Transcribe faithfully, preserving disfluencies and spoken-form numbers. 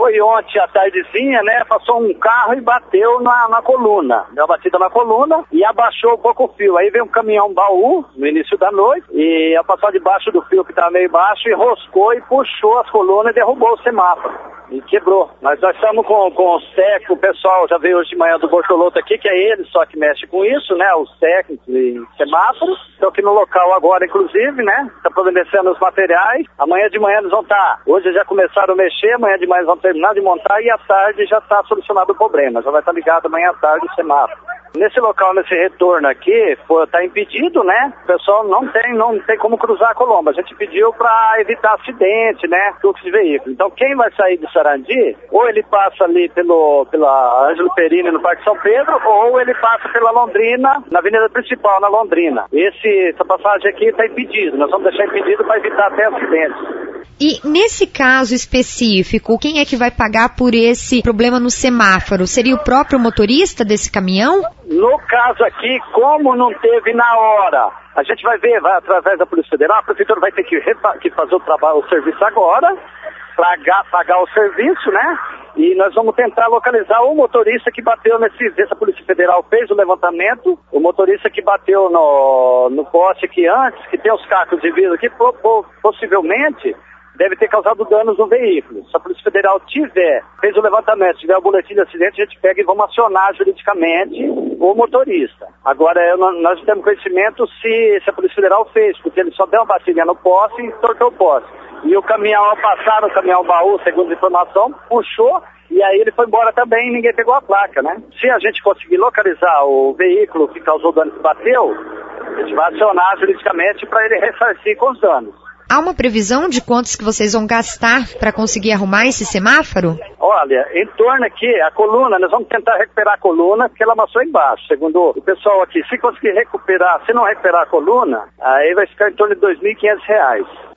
foi ontem à tardezinha, né? Passou um carro e bateu na, na coluna. Deu uma batida na coluna e abaixou um pouco o fio. Aí veio um caminhão baú no início da noite e ao passar debaixo do fio que estava meio baixo, enroscou e puxou as colunas e derrubou o semáforo. E quebrou. Mas nós estamos com, com os técnicos, o pessoal já veio hoje de manhã do Bortolotto aqui, que é ele só que mexe com isso, né? Os técnicos e semáforos. Estão aqui no local agora, inclusive, né? Está providenciando os materiais. Amanhã de manhã eles vão estar. Hoje já começaram a mexer, amanhã de manhã eles vão terminar de montar e à tarde já está solucionado o problema. Já vai estar ligado amanhã à tarde o semáforo. Nesse local, nesse retorno aqui, está impedido, né? O pessoal não tem, não tem como cruzar a Colomba. A gente pediu para evitar acidente, né? Fluxo de veículo. Então, quem vai sair de Sarandi, ou ele passa ali pelo, pela Ângelo Perini no Parque São Pedro, ou ele passa pela Londrina, na avenida principal, na Londrina. Esse, essa passagem aqui está impedido. Nós vamos deixar impedido para evitar até acidentes. E nesse caso específico, quem é que vai pagar por esse problema no semáforo? Seria o próprio motorista desse caminhão? No caso aqui, como não teve na hora, a gente vai ver, vai através da Polícia Federal, a Prefeitura vai ter que, que fazer o, trabalho, o serviço agora, pagar, pagar o serviço, né? E nós vamos tentar localizar o motorista que bateu nesse... Essa Polícia Federal fez o levantamento, o motorista que bateu no, no poste aqui antes, que tem os cacos de vidro aqui, possivelmente deve ter causado danos no veículo. Se a Polícia Federal tiver, fez o levantamento, tiver o boletim de acidente, a gente pega e vamos acionar juridicamente o motorista. Agora, eu, nós não temos conhecimento se, se a Polícia Federal fez, porque ele só deu uma batidinha no poste e tortou o poste. E o caminhão, ao passar no caminhão baú, segundo a informação, puxou e aí ele foi embora também e ninguém pegou a placa, né? Se a gente conseguir localizar o veículo que causou o dano que bateu, a gente vai acionar juridicamente para ele ressarcir com os danos. Há uma previsão de quantos que vocês vão gastar para conseguir arrumar esse semáforo? Olha, em torno aqui, a coluna, nós vamos tentar recuperar a coluna, porque ela amassou embaixo, segundo o pessoal aqui. Se conseguir recuperar, se não recuperar a coluna, aí vai ficar em torno de dois mil e quinhentos reais.